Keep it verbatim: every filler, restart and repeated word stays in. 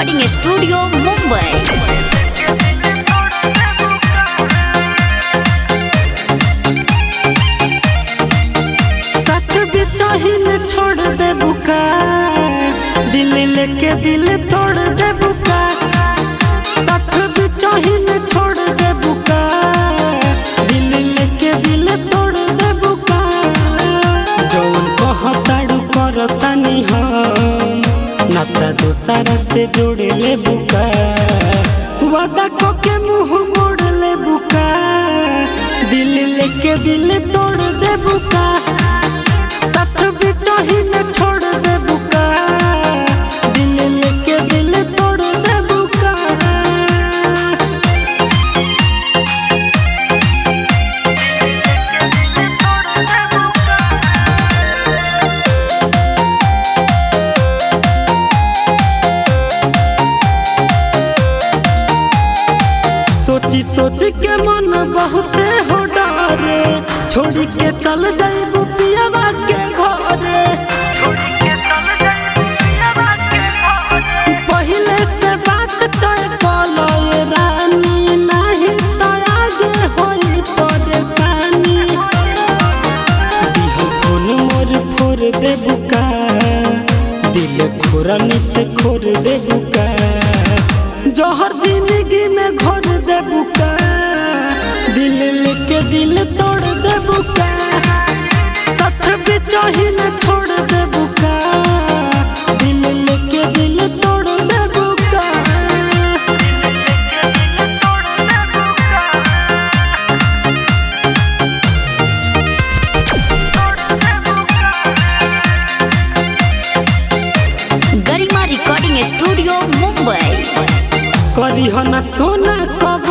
Recording studio Mumbai. चाहिए छोड़ दे बुका, दिल लेके दिल तोड़ दे बुका। साथ भी चाहिए छोड़ दे बुका, दिल लेके दिल तोड़ दे बुका। जौन कहताड़ू करतानी हम, नाता दोसरा से जोड़ ले बुका। वादा को के मुंह मोड़ ले बुका, दिल लेके दिल तोड़ दे बुका। चाहिए छोड़ दे बुका, दिल लेके दिल तोड़ दे बुका। सोची सोच के मन बहुते हो डरे, छोड़ी के चल जाइबू पियावा के घरे। पहले से बात तय कलो ये रानी, नहीं तो आगे होई परेशानी। दिहल फोन मोर फोड़ दे बुका, दिल खोरनी से खोर दे बुका। जहर जिंदगी में घोर दे बुका, दिल लेके दिल तोड़ दे बुका। साथ भी चाहिए छोड़ दे बुका, दिल लेके दिल तोड़ दे बुका। Garima recording studio Mumbai. करी हो ना सोना कब